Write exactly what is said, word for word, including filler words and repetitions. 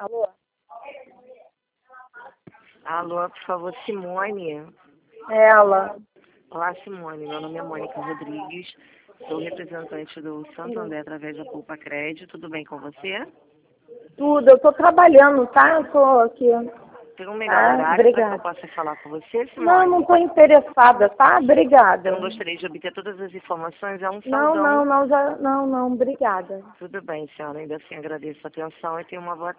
Alô? Alô, por favor, Simone. Ela. Olá, Simone. Meu nome é Mônica Rodrigues. Sou representante do Santander através da Poupa Crédito. Tudo bem com você? Tudo, eu tô trabalhando, tá? Eu tô aqui. Tem um melhor Ah, horário para que obrigada. eu possa falar com você, Simone? Não, não tô interessada, tá? Obrigada. Eu não gostaria de obter todas as informações. É um Não, saudão. não, não, já, não, não, obrigada. Tudo bem, senhora. Ainda assim agradeço a atenção e tenha uma boa tarde.